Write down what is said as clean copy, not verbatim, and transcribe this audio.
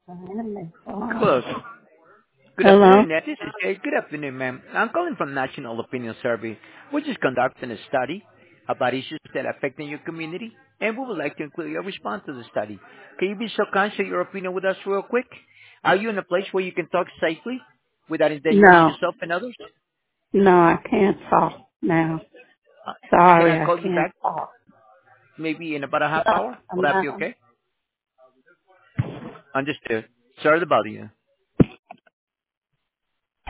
Close. Good Hello? afternoon, Ned. This is Jay. Good afternoon, ma'am. I'm calling from National Opinion Survey, which is conducting a study about issues that are affecting your community, and we would like to include your response to the study. Can you be so kind, share your opinion with us real quick? Are you in a place where you can talk safely without endangering No. yourself and others? No, I can't talk now. Uh, can I Sorry, I call you can't back talk. maybe in about a half No, hour? Would that be no. okay? Understood. Sorry to bother you.